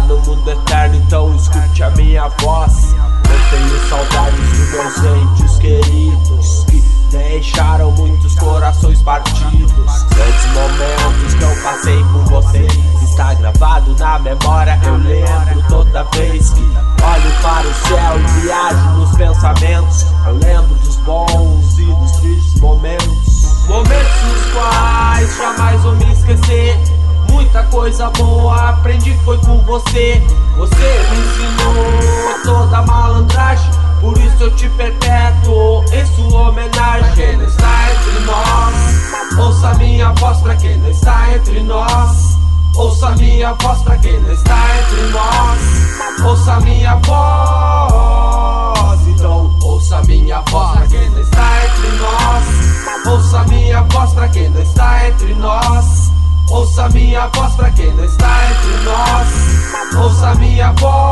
no mundo eterno, então escute a minha voz. Eu tenho saudades dos meus entes queridos que deixaram muitos corações partidos. Grandes momentos que eu passei com você está gravado na memória, eu lembro toda vez que olho para o céu e viajo nos pensamentos. Eu lembro dos bons e dos tristes momentos, momentos nos quais jamais vou me esquecer. Muita coisa boa aprendi foi com você. Você me ensinou toda a malandragem, por isso eu te perpétuo em sua homenagem. Pra quem não está entre nós, ouça minha voz. Pra quem não está entre nós, ouça minha voz. Pra quem não está entre nós, ouça minha voz. Então ouça minha voz. Pra quem não está entre nós, ouça minha voz. Pra quem não está entre nós, ouça minha voz. Pra quem não está entre nós, ouça minha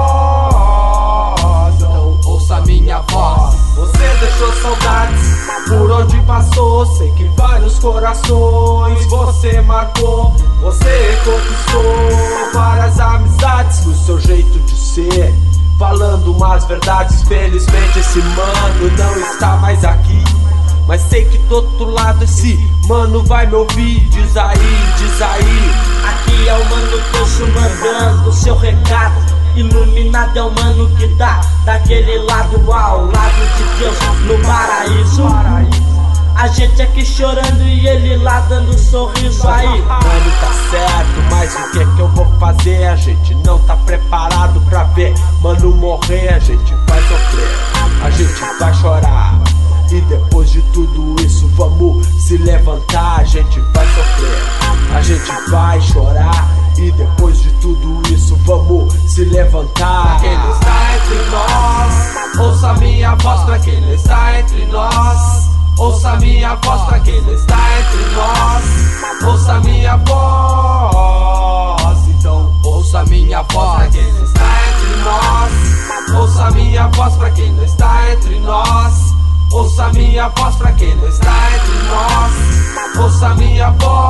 voz. Então ouça minha voz. Você deixou saudades por onde passou, sei que vários corações você marcou. Você conquistou várias amizades no seu jeito de ser, falando umas verdades. Felizmente esse mano não está mais aqui, mas sei que do outro lado esse mano vai me ouvir. Diz aí, diz aí. Aqui é o mano Tocho mandando seu recado. Iluminado é o mano que dá daquele lado ao lado de Deus no paraíso. A gente aqui chorando e ele lá dando sorriso aí. Mano, tá certo, mas o que é que eu vou fazer? A gente não tá preparado pra ver mano morrer. A gente vai sofrer, a gente vai chorar, e depois de tudo isso vamos se levantar. A gente vai sofrer, a gente vai chorar, e depois de tudo isso vamos se levantar. Pra quem não está entre nós, ouça minha voz. Pra quem não está entre nós, ouça minha voz. Pra quem não está entre nós, ouça minha voz. Então ouça minha voz. Pra quem não está entre nós, ouça minha voz. Pra quem não está entre nós, ouça minha voz. Pra quem não está entre nós, ouça minha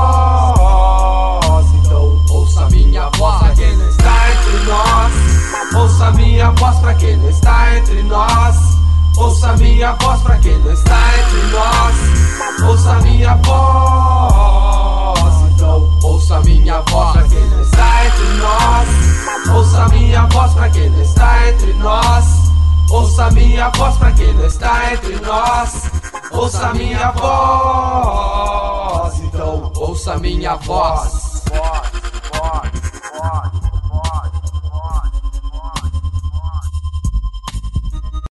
voz. Então ouça minha voz. Pra quem não está entre nós, ouça minha voz. Pra quem não está entre nós, ouça minha voz. Pra quem não está entre nós, ouça minha voz. Então ouça minha voz. Pra quem não está entre nós, ouça minha voz. Pra quem não está entre nós, ouça minha voz. Pra quem não está entre nós, ouça minha voz. Então ouça minha voz.